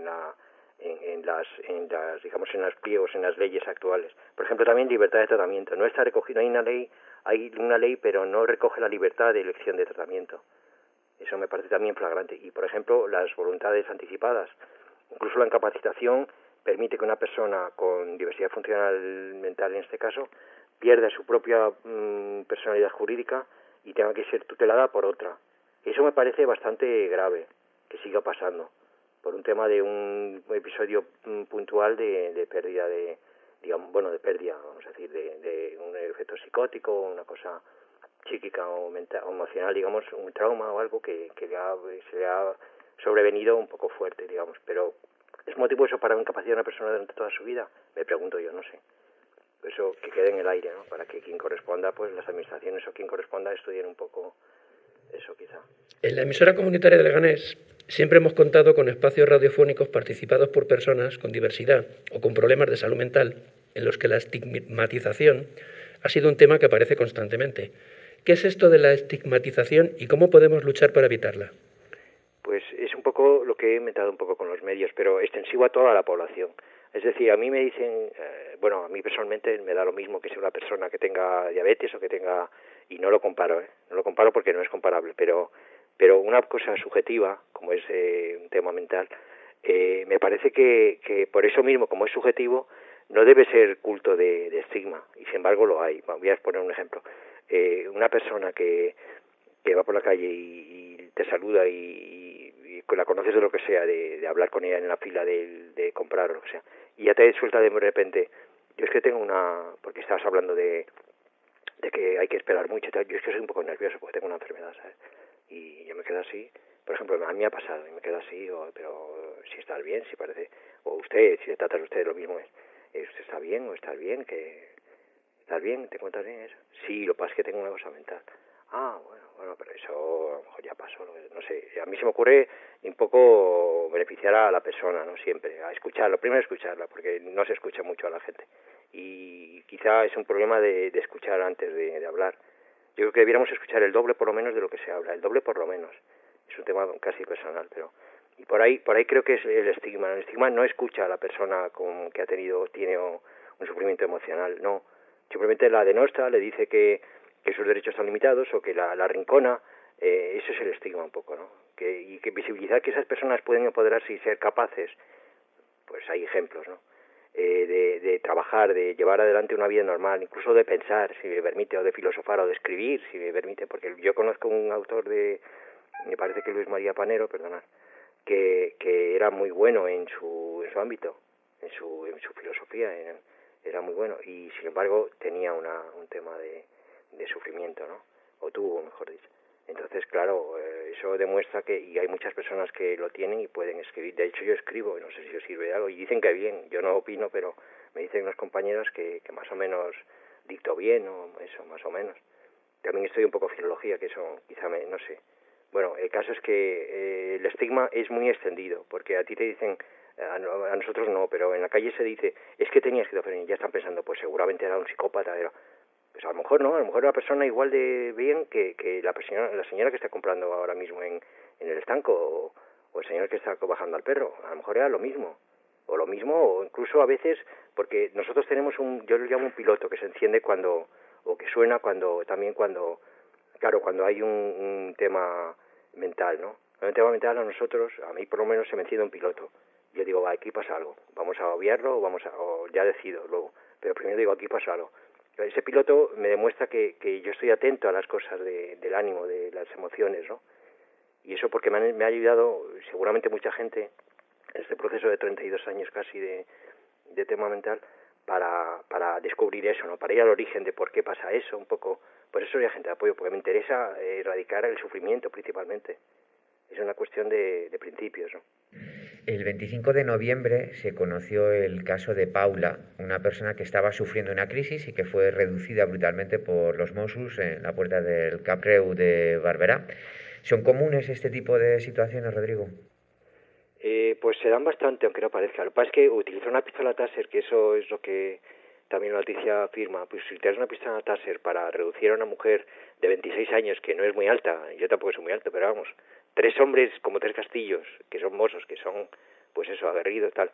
las digamos en los pliegos, en las leyes actuales. Por ejemplo, también libertad de tratamiento, no está recogido, hay una ley pero no recoge la libertad de elección de tratamiento. Eso me parece también flagrante. Y por ejemplo, las voluntades anticipadas, incluso la incapacitación permite que una persona con diversidad funcional mental, en este caso, pierda su propia personalidad jurídica y tenga que ser tutelada por otra. Eso me parece bastante grave que siga pasando, por un tema de un episodio puntual de pérdida de pérdida, vamos a decir, de un efecto psicótico, una cosa psíquica o mental, o emocional, digamos, un trauma o algo que se le ha sobrevenido un poco fuerte, digamos. Pero ¿es motivo eso para incapacitar a una persona durante toda su vida? Me pregunto yo, no sé. Eso que quede en el aire, ¿no? Para que quien corresponda, pues las administraciones o quien corresponda estudien un poco eso, quizá. En la emisora comunitaria de Leganés siempre hemos contado con espacios radiofónicos participados por personas con diversidad o con problemas de salud mental, en los que la estigmatización ha sido un tema que aparece constantemente. ¿Qué es esto de la estigmatización y cómo podemos luchar para evitarla? Pues es un poco lo que he inventado un poco con los medios, pero extensivo a toda la población. Es decir, a mí me dicen, a mí personalmente me da lo mismo que sea una persona que tenga diabetes o que tenga, y no lo comparo, no lo comparo porque no es comparable, pero una cosa subjetiva, como es un tema mental, me parece que por eso mismo, como es subjetivo, no debe ser culto de estigma, y sin embargo lo hay. Voy a poner un ejemplo. Una persona que va por la calle y te saluda y la conoces de lo que sea, de hablar con ella en la fila de comprar o lo que sea, y ya te suelta de repente, yo es que tengo porque estabas hablando de que hay que esperar mucho, yo es que soy un poco nervioso porque tengo una enfermedad, ¿sabes? Y yo me quedo así, por ejemplo, a mí me ha pasado, y me quedo así, pero si estás bien, si parece, o usted, si le trata a usted lo mismo ¿usted está bien o estás bien? ¿Estás bien? ¿Te encuentras bien eso? Sí, lo que pasa es que tengo una cosa mental. Ah, bueno, Bueno, pero eso a lo mejor ya pasó, no sé. A mí se me ocurre un poco beneficiar a la persona, ¿no? Siempre, a escucharlo. Primero escucharla, porque no se escucha mucho a la gente. Y quizá es un problema de escuchar antes de hablar. Yo creo que debiéramos escuchar el doble por lo menos de lo que se habla, el doble por lo menos. Es un tema casi personal, pero... Y por ahí creo que es el estigma. El estigma no escucha a la persona que tiene un sufrimiento emocional, no. Simplemente la denosta, le dice que sus derechos están limitados o que la arrincona. Eso es el estigma un poco, ¿no? Y que visibilizar que esas personas pueden empoderarse y ser capaces, pues hay ejemplos, ¿no? De trabajar, de llevar adelante una vida normal, incluso de pensar, si me permite, o de filosofar, o de escribir, si me permite, porque yo conozco un autor me parece que Luis María Panero, perdonad, que era muy bueno en su ámbito, en su filosofía, era muy bueno, y sin embargo tenía un tema de sufrimiento, ¿no? O tuvo, mejor dicho. Entonces, claro, eso demuestra y hay muchas personas que lo tienen y pueden escribir. De hecho, yo escribo, no sé si os sirve de algo, y dicen que bien, yo no opino, pero me dicen unas compañeras que más o menos dicto bien, o eso, más o menos. También estudio un poco filología, que eso quizá no sé. Bueno, el caso es que el estigma es muy extendido, porque a ti te dicen, a nosotros no, pero en la calle se dice, es que tenía esquizofrenia, y ya están pensando, pues seguramente era un psicópata, pues a lo mejor no, a lo mejor era una persona igual de bien que la señora que está comprando ahora mismo en el estanco, o el señor que está bajando al perro, a lo mejor era lo mismo, o incluso a veces, porque nosotros tenemos yo lo llamo un piloto, que se enciende o que suena cuando hay un tema mental, ¿no? En un tema mental a mí por lo menos se me enciende un piloto. Yo digo, aquí pasa algo, vamos a obviarlo, o ya decido luego, pero primero digo, aquí pasa algo. Ese piloto me demuestra que yo estoy atento a las cosas del ánimo, de las emociones, ¿no? Y eso porque me ha ayudado seguramente mucha gente en este proceso de 32 años casi de tema mental para descubrir eso, ¿no? Para ir al origen de por qué pasa eso, un poco. Por eso soy agente de apoyo, porque me interesa erradicar el sufrimiento principalmente. Es una cuestión de principios, ¿no? El 25 de noviembre se conoció el caso de Paula, una persona que estaba sufriendo una crisis y que fue reducida brutalmente por los Mossos en la puerta del Cap Creu de Barberà. ¿Son comunes este tipo de situaciones, Rodrigo? Pues se dan bastante, aunque no parezca. Lo que pasa es que utilizar una pistola Taser, que eso es lo que también la noticia afirma, pues si utilizas una pistola Taser para reducir a una mujer de 26 años, que no es muy alta, yo tampoco soy muy alto, pero vamos, 3 hombres como 3 castillos, que son mozos, que son, pues eso, aguerridos, tal,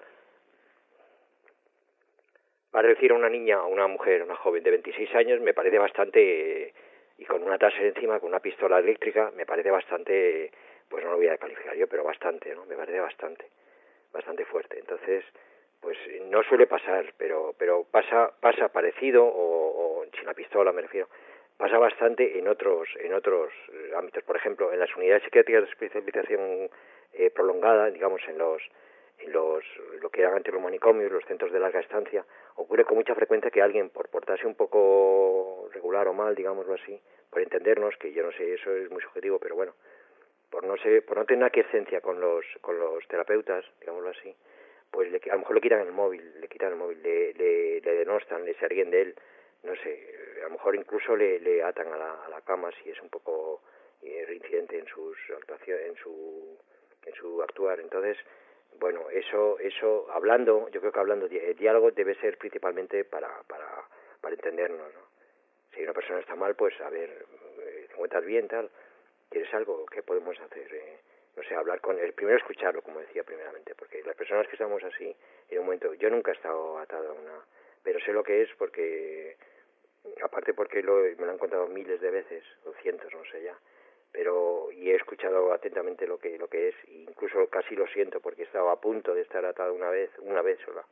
para reducir a una niña, a una mujer, a una joven de 26 años, me parece bastante, y con una Taser encima, con una pistola eléctrica, me parece bastante, pues no lo voy a calificar yo, pero bastante, ¿no? Me parece bastante fuerte. Entonces, pues no suele pasar, pero pasa parecido, o sin la pistola me refiero, pasa bastante en otros ámbitos. Por ejemplo, en las unidades psiquiátricas de especialización prolongada, digamos en lo que eran antes los manicomios, los centros de larga estancia, ocurre con mucha frecuencia que alguien, por portarse un poco regular o mal, digámoslo así, por entendernos, que yo no sé, eso es muy subjetivo, pero bueno, por no tener una aquiescencia con los terapeutas, digámoslo así, pues a lo mejor le quitan el móvil, le denostan, se ríen de él, no sé, a lo mejor incluso le atan a la cama si es un poco reincidente en sus actuaciones, en su actuar. Entonces, bueno, eso hablando, yo creo que hablando, el diálogo debe ser principalmente para entendernos, ¿no? Si una persona está mal, pues a ver, ¿te encuentras bien, tal? ¿Quieres algo? ¿Qué podemos hacer? No sé, hablar con él. Primero escucharlo, como decía primeramente, porque las personas que estamos así, en un momento, yo nunca he estado atado a una, pero sé lo que es porque, aparte porque me lo han contado miles de veces, o cientos, no sé ya, y he escuchado atentamente lo que es, e incluso casi lo siento porque he estado a punto de estar atado una vez sola.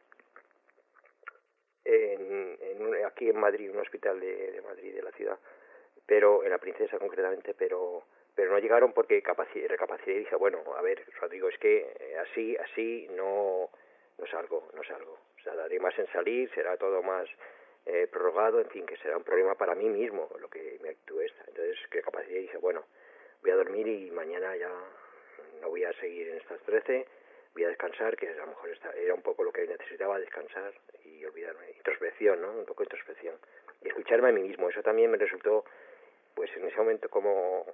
Aquí en Madrid, un hospital de Madrid, de la ciudad, pero en la Princesa concretamente, pero no llegaron porque recapacité y dije, bueno, a ver, Rodrigo, es que así no salgo, o sea, daré más en salir, será todo más prorrogado, en fin, que será un problema para mí mismo lo que me actúe esta. Entonces recapacité y dije, bueno, voy a dormir y mañana ya no voy a seguir en estas 13, voy a descansar, que a lo mejor era un poco lo que necesitaba, descansar y olvidarme. Introspección, ¿no? Un poco de introspección. Y escucharme a mí mismo, eso también me resultó pues en ese momento como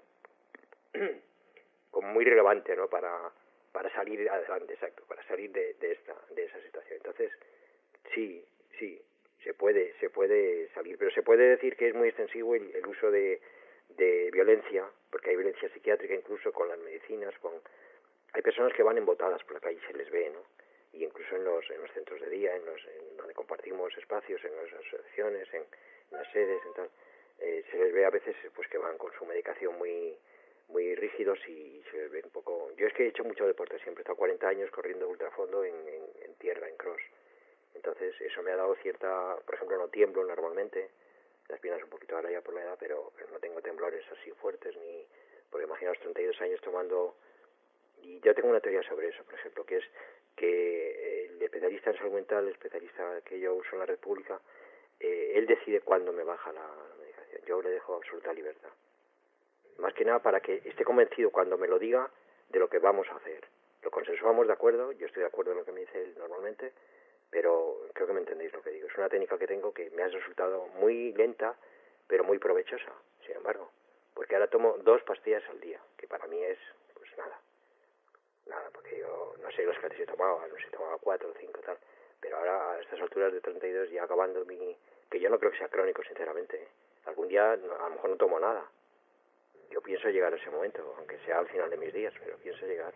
muy relevante, ¿no? Para salir adelante, exacto, para salir de esa situación. Entonces, sí, se puede salir, pero se puede decir que es muy extensivo el uso de violencia, porque hay violencia psiquiátrica incluso con las medicinas, hay personas que van embotadas por la calle y se les ve, ¿no? Y incluso en los centros de día, en donde compartimos espacios, en las asociaciones, en las sedes, en tal, se les ve a veces pues que van con su medicación muy rígidos y se les ve un poco... Yo es que he hecho mucho deporte siempre, he estado 40 años corriendo ultrafondo en tierra, en cross. Entonces eso me ha dado cierta... Por ejemplo, no tiemblo normalmente, las piernas un poquito ahora ya por la edad, pero no tengo temblores así fuertes, ni... Porque imaginaos 32 años tomando... Y yo tengo una teoría sobre eso, por ejemplo, que es que el especialista en salud mental, el especialista que yo uso en la red pública, él decide cuándo me baja la medicación. Yo le dejo absoluta libertad. Más que nada para que esté convencido cuando me lo diga de lo que vamos a hacer. Lo consensuamos, de acuerdo, yo estoy de acuerdo en lo que me dice él normalmente, pero creo que me entendéis lo que digo. Es una técnica que tengo que me ha resultado muy lenta, pero muy provechosa, sin embargo. Porque ahora tomo 2 pastillas al día, que para mí es, pues nada, porque yo no sé los que antes tomaba 4 o 5 tal, pero ahora a estas alturas de 32 ya acabando que yo no creo que sea crónico, sinceramente. Algún día a lo mejor no tomo nada. Yo pienso llegar a ese momento, aunque sea al final de mis días, pero pienso llegar.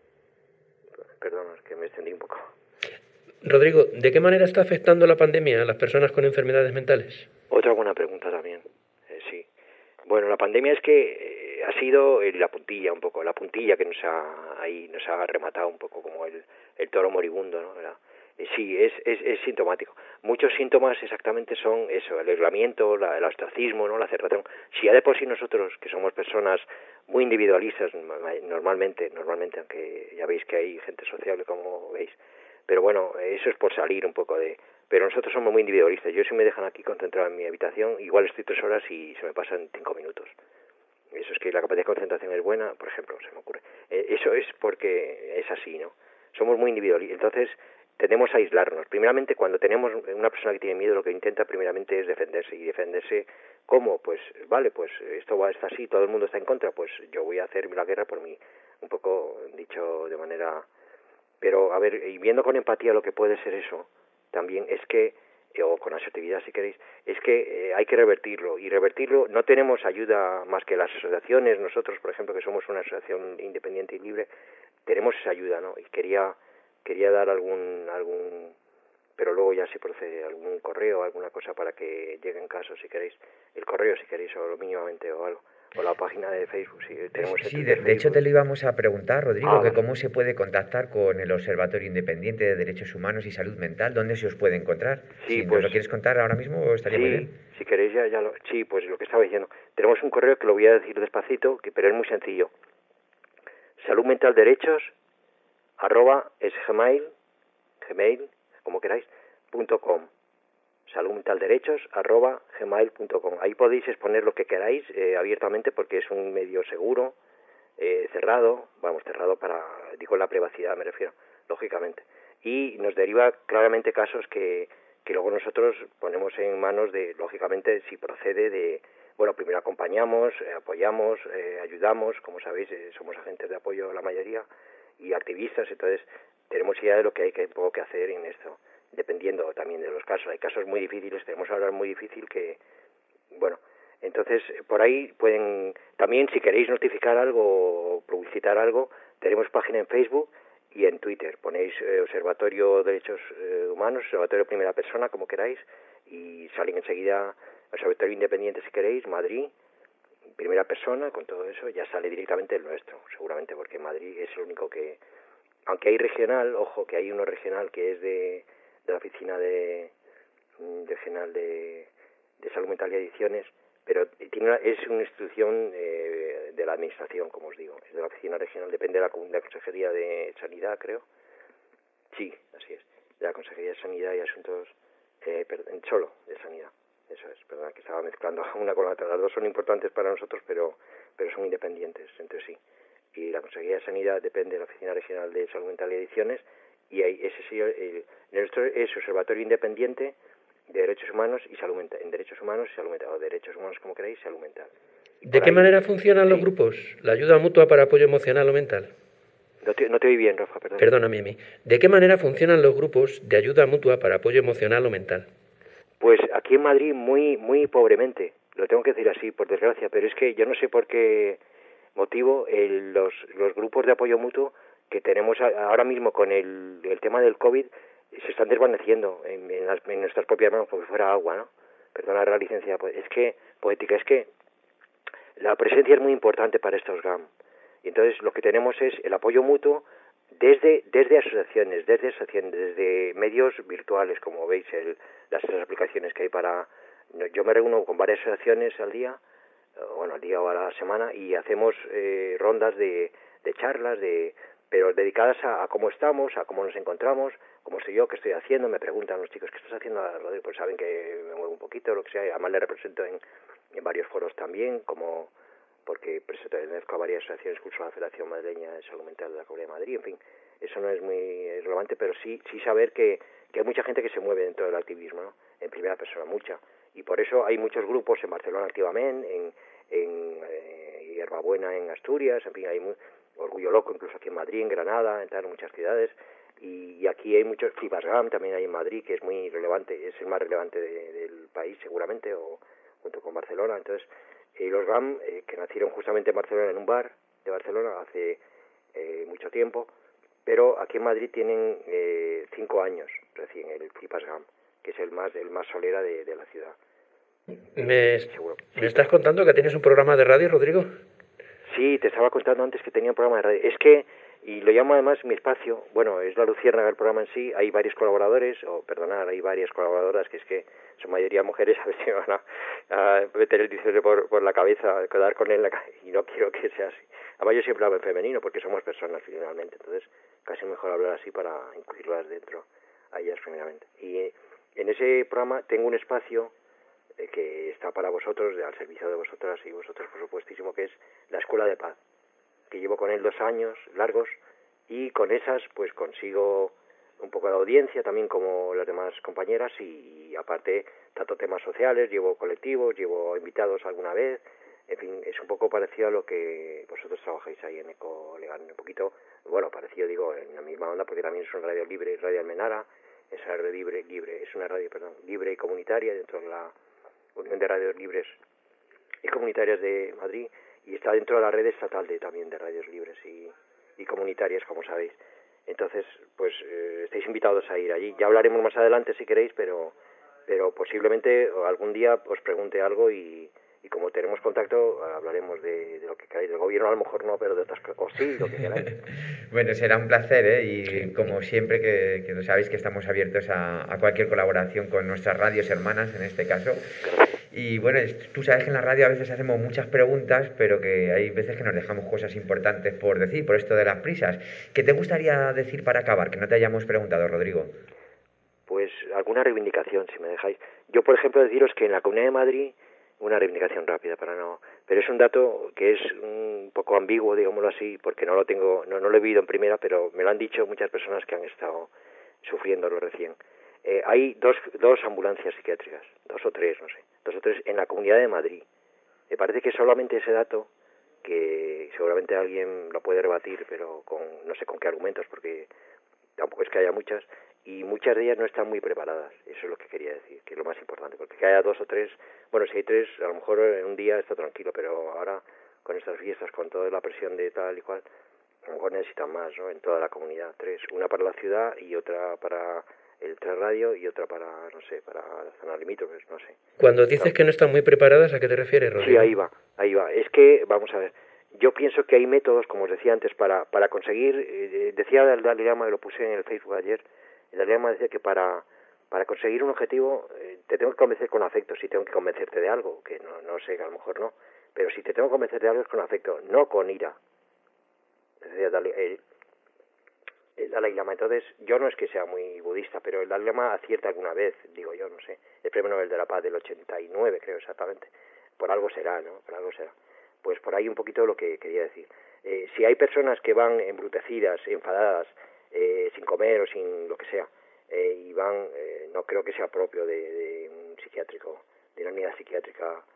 Perdón, es que me extendí un poco. Rodrigo, ¿de qué manera está afectando la pandemia a las personas con enfermedades mentales? Otra buena pregunta también, sí. Bueno, la pandemia es que ha sido la puntilla un poco, la puntilla que nos ha rematado un poco como el toro moribundo, ¿no? Sí, es sintomático. Muchos síntomas exactamente son eso, el aislamiento, el ostracismo, ¿no? La cerración. Si ya de por sí nosotros, que somos personas muy individualistas normalmente, aunque ya veis que hay gente sociable, como veis, pero bueno, eso es por salir un poco pero nosotros somos muy individualistas. Yo si me dejan aquí concentrado en mi habitación, igual estoy 3 horas y se me pasan 5 minutos. Eso es que la capacidad de concentración es buena, por ejemplo, se me ocurre. Eso es porque es así, ¿no? Somos muy individualistas. Entonces, tendemos a aislarnos. Primeramente, cuando tenemos una persona que tiene miedo, lo que intenta primeramente es defenderse. ¿Y defenderse cómo? Pues, vale, pues esto está así, todo el mundo está en contra, pues yo voy a hacer la guerra por mí. Un poco dicho de manera... Pero, a ver, y viendo con empatía lo que puede ser eso, también es que, o con asertividad si queréis, es que hay que revertirlo. Y revertirlo, no tenemos ayuda más que las asociaciones. Nosotros, por ejemplo, que somos una asociación independiente y libre, tenemos esa ayuda, ¿no? Y quería dar algún pero luego ya se procede algún correo, alguna cosa para que llegue en caso, si queréis, el correo si queréis, o lo mínimamente o algo, o la página de Facebook, si tenemos. Sí, de hecho te lo íbamos a preguntar, Rodrigo, que cómo se puede contactar con el Observatorio Independiente de Derechos Humanos y Salud Mental, ¿dónde se os puede encontrar? Sí, si pues, nos lo quieres contar ahora mismo, estaría muy bien. Si queréis sí, pues lo que estaba diciendo. Tenemos un correo que lo voy a decir despacito, pero es muy sencillo. saludmentalderechos @ gmail, como queráis, .com. saludmentalderechos @ gmail.com. Ahí podéis exponer lo que queráis abiertamente, porque es un medio seguro, cerrado digo la privacidad me refiero, lógicamente. Y nos deriva claramente casos que luego nosotros ponemos en manos de, lógicamente, si procede bueno, primero acompañamos, apoyamos, ayudamos, como sabéis, somos agentes de apoyo la mayoría, y activistas, entonces tenemos idea de lo que hay que hacer en esto, dependiendo también de los casos. Hay casos muy difíciles, tenemos ahora muy difícil que, bueno, entonces por ahí pueden, también si queréis notificar algo o publicitar algo, tenemos página en Facebook y en Twitter, ponéis Observatorio de Derechos Humanos, Observatorio Primera Persona, como queráis, y salen enseguida Observatorio Independiente si queréis, Madrid, Primera Persona, con todo eso, ya sale directamente el nuestro, seguramente, porque Madrid es el único que, aunque hay regional, ojo, que hay uno regional que es de la Oficina Regional de Salud Mental y Adicciones, pero es una institución de la Administración, como os digo, es de la Oficina Regional, depende de la Consejería de Sanidad, creo. Sí, así es, de la Consejería de Sanidad y Asuntos, solo de Sanidad. Eso es, perdón, que estaba mezclando una con la otra. Las dos son importantes para nosotros, pero son independientes entre sí. Y la Consejería de Sanidad depende de la Oficina Regional de Salud Mental y Adicciones, y ahí nuestro es Observatorio Independiente de Derechos Humanos y Salud Mental, en Derechos Humanos y Salud Mental, o Derechos Humanos como queráis, Salud Mental. ¿De qué manera funcionan los grupos? La ayuda mutua para apoyo emocional o mental. No te oí bien, Rafa, perdón. Perdóname a mí. ¿De qué manera funcionan los grupos de ayuda mutua para apoyo emocional o mental? Pues aquí en Madrid muy pobremente, lo tengo que decir así, por desgracia, pero es que yo no sé por qué motivo los grupos de apoyo mutuo que tenemos ahora mismo con el tema del COVID se están desvaneciendo en nuestras propias manos como si fuera agua, ¿no? Perdona la licencia, pues es que poética, es que la presencia es muy importante para estos GAM. Y entonces lo que tenemos es el apoyo mutuo desde asociaciones, desde medios virtuales, como veis, las aplicaciones que hay para... Yo me reúno con varias asociaciones al día o a la semana, y hacemos rondas de charlas, pero dedicadas a cómo estamos, a cómo nos encontramos, cómo estoy yo, qué estoy haciendo. Me preguntan los chicos, ¿qué estás haciendo, Rodrigo? Pues saben que me muevo un poquito, lo que sea, y además le represento en varios foros también, porque pertenezco a varias asociaciones, incluso a la Federación Madrileña de Salud Mental de la Comunidad de Madrid, en fin, eso no es muy relevante, pero sí saber que hay mucha gente que se mueve dentro del activismo, ¿no? En primera persona, mucha, y por eso hay muchos grupos en Barcelona activamente, en Hierbabuena en Asturias, en fin, hay Orgullo Loco incluso aquí en Madrid, en Granada, en muchas ciudades, y aquí hay muchos, Fibasgam también hay en Madrid, que es muy relevante, es el más relevante del país seguramente, o junto con Barcelona. Entonces los GAM, que nacieron justamente en Barcelona, en un bar de Barcelona hace mucho tiempo, pero aquí en Madrid tienen 5 años recién el Fibasgam, que es el más solera de la ciudad. ¿Me estás contando que tienes un programa de radio, Rodrigo? Sí, te estaba contando antes que tenía un programa de radio. Es que, y lo llamo además mi espacio, bueno, es la luciérnaga del programa en sí, hay varios colaboradores, hay varias colaboradoras que es que son mayoría mujeres, a ver si me van a meter el diccionario por la cabeza, quedar con él, y no quiero que sea así. Además yo siempre hablo en femenino porque somos personas finalmente, entonces casi mejor hablar así para incluirlas dentro a ellas primeramente. Y en ese programa tengo un espacio que está para vosotros, al servicio de vosotras y vosotros, por supuestísimo, que es la Escuela de Paz, que llevo con él 2 años largos, y con esas pues consigo un poco de audiencia también como las demás compañeras, y aparte trato temas sociales, llevo colectivos, llevo invitados alguna vez, en fin, es un poco parecido a lo que vosotros trabajáis ahí en Ecolegan, un poquito, bueno, parecido digo, en la misma onda, porque también es una radio libre, Radio Almenara, es una radio libre y comunitaria dentro de la Unión de Radios Libres y Comunitarias de Madrid, y está dentro de la red estatal también de radios libres y comunitarias, como sabéis. Entonces, pues estáis invitados a ir allí. Ya hablaremos más adelante si queréis, pero posiblemente algún día os pregunte algo, y como tenemos contacto hablaremos de lo que queráis. Del gobierno a lo mejor no, pero de otras cosas, o sí, lo que queráis. Bueno, será un placer, y como siempre que lo sabéis que estamos abiertos a cualquier colaboración con nuestras radios hermanas en este caso. Y bueno, tú sabes que en la radio a veces hacemos muchas preguntas, pero que hay veces que nos dejamos cosas importantes por decir, por esto de las prisas. ¿Qué te gustaría decir para acabar, que no te hayamos preguntado, Rodrigo? Pues alguna reivindicación, si me dejáis. Yo, por ejemplo, deciros que en la Comunidad de Madrid, una reivindicación rápida pero es un dato que es un poco ambiguo, digámoslo así, porque no lo he vivido en primera, pero me lo han dicho muchas personas que han estado sufriéndolo recién. Hay dos ambulancias psiquiátricas, 2 o 3, no sé, 2 o 3 en la Comunidad de Madrid. Me parece que solamente ese dato, que seguramente alguien lo puede rebatir, pero no sé con qué argumentos, porque tampoco es que haya muchas, y muchas de ellas no están muy preparadas. Eso es lo que quería decir, que es lo más importante, porque que haya 2 o 3, bueno, si hay 3, a lo mejor en un día está tranquilo, pero ahora con estas fiestas, con toda la presión de tal y cual, a lo mejor necesitan más, ¿no? En toda la comunidad, 3, una para la ciudad y otra para el radio y otra para, no sé, para la zona limítrofes, no sé. Cuando dices que no están muy preparadas, ¿a qué te refieres, Rodrigo? Sí, ahí va. Es que, vamos a ver, yo pienso que hay métodos, como os decía antes, para conseguir, decía el Dalai Lama, que lo puse en el Facebook ayer, el Dalai Lama decía que para conseguir un objetivo te tengo que convencer con afecto, si tengo que convencerte de algo, que no sé, que a lo mejor no, pero si te tengo que convencer de algo es con afecto, no con ira. Decía el Dalai Lama. Entonces, yo no es que sea muy budista, pero el Dalai Lama acierta alguna vez, digo yo, no sé, el Premio Nobel de la Paz del 89, creo exactamente, por algo será, ¿no? Por algo será. Pues por ahí un poquito lo que quería decir. Si hay personas que van embrutecidas, enfadadas, sin comer o sin lo que sea, y van, no creo que sea propio de un psiquiátrico, de una unidad psiquiátrica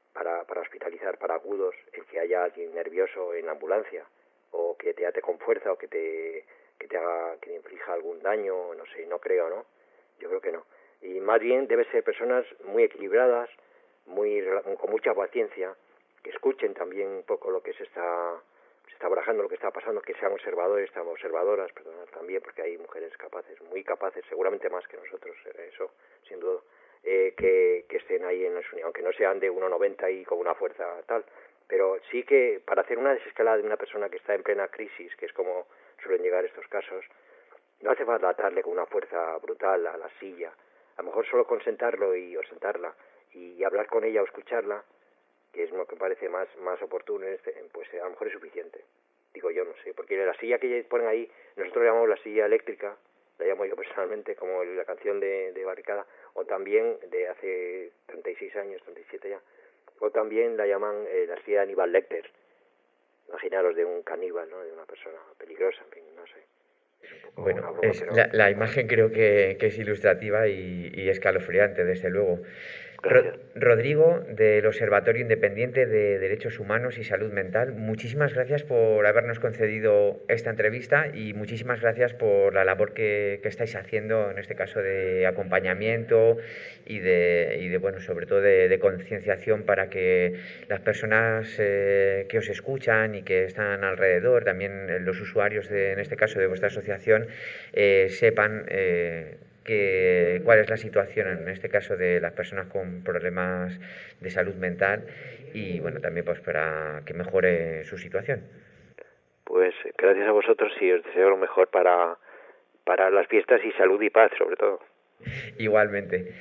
para hospitalizar, para agudos, el que haya alguien nervioso en la ambulancia, o que te ate con fuerza, o que te inflija algún daño, no sé, no creo, ¿no? Yo creo que no. Y más bien deben ser personas muy equilibradas, con mucha paciencia, que escuchen también un poco lo que se está barajando, lo que está pasando, que sean observadoras, también, porque hay mujeres capaces, muy capaces, seguramente más que nosotros, eso, sin duda, que estén ahí aunque no sean de 1,90 y con una fuerza tal, pero sí que para hacer una desescalada de una persona que está en plena crisis, que es como suelen llegar estos casos, no hace falta atarle con una fuerza brutal a la silla. A lo mejor solo con sentarlo o sentarla y hablar con ella o escucharla, que es lo que parece más oportuno, pues a lo mejor es suficiente. Digo yo, no sé, porque la silla que ponen ahí, nosotros la llamamos la silla eléctrica, la llamo yo personalmente, como la canción de Barricada, o también de hace 36 años, 37 ya, o también la llaman la silla de Aníbal Lecter. Imaginaros de un caníbal, ¿no? De una persona peligrosa, en fin, no sé. Bueno, la imagen creo que es ilustrativa y escalofriante, desde luego. Rodrigo, del Observatorio Independiente de Derechos Humanos y Salud Mental, muchísimas gracias por habernos concedido esta entrevista y muchísimas gracias por la labor que estáis haciendo, en este caso de acompañamiento y de bueno, sobre todo de concienciación para que las personas que os escuchan y que están alrededor, también los usuarios en este caso de vuestra asociación, sepan cuál es la situación en este caso de las personas con problemas de salud mental y bueno, también pues para que mejore su situación. Pues gracias a vosotros y os deseo lo mejor para las fiestas y salud y paz sobre todo. Igualmente.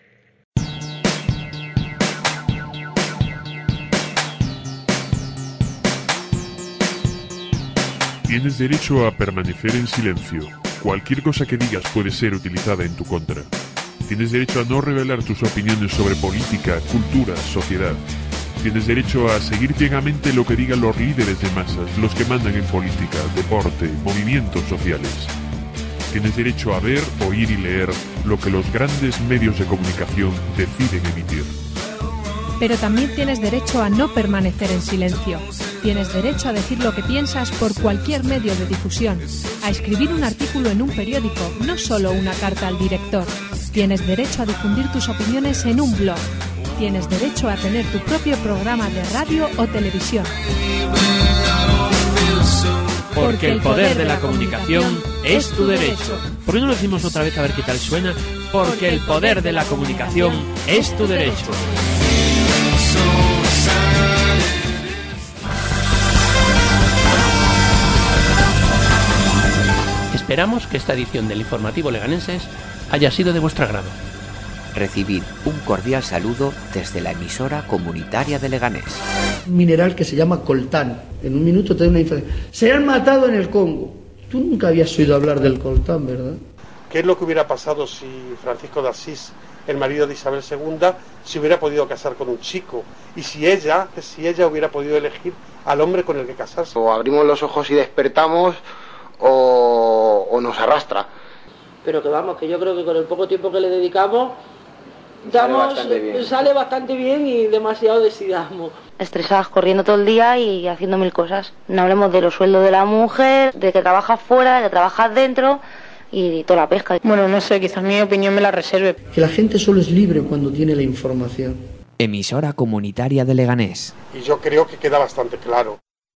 Tienes derecho a permanecer en silencio. Cualquier cosa que digas puede ser utilizada en tu contra. Tienes derecho a no revelar tus opiniones sobre política, cultura, sociedad. Tienes derecho a seguir ciegamente lo que digan los líderes de masas, los que mandan en política, deporte, movimientos sociales. Tienes derecho a ver, oír y leer lo que los grandes medios de comunicación deciden emitir. Pero también tienes derecho a no permanecer en silencio. Tienes derecho a decir lo que piensas por cualquier medio de difusión, a escribir un artículo en un periódico, no solo una carta al director. Tienes derecho a difundir tus opiniones en un blog. Tienes derecho a tener tu propio programa de radio o televisión. Porque el poder de la comunicación es tu derecho. ¿Por qué no lo decimos otra vez a ver qué tal suena? Porque el poder de la comunicación es tu derecho. Esperamos que esta edición del Informativo Leganenses haya sido de vuestro agrado. Recibid un cordial saludo desde la emisora comunitaria de Leganés. Un mineral que se llama coltán. En un minuto te da una información. Se han matado en el Congo. Tú nunca habías oído hablar del coltán, ¿verdad? ¿Qué es lo que hubiera pasado si Francisco de Asís, el marido de Isabel II, se hubiera podido casar con un chico? Y si ella hubiera podido elegir al hombre con el que casarse. O abrimos los ojos y despertamos o nos arrastra. Pero que vamos, que yo creo que con el poco tiempo que le dedicamos sale bastante bien y demasiado decidamos. Estresadas corriendo todo el día y haciendo mil cosas. No hablemos de los sueldos de la mujer, de que trabajas fuera, de que trabajas dentro y toda la pesca. Bueno, no sé, quizás mi opinión me la reserve. Que la gente solo es libre cuando tiene la información. Emisora comunitaria de Leganés. Y yo creo que queda bastante claro.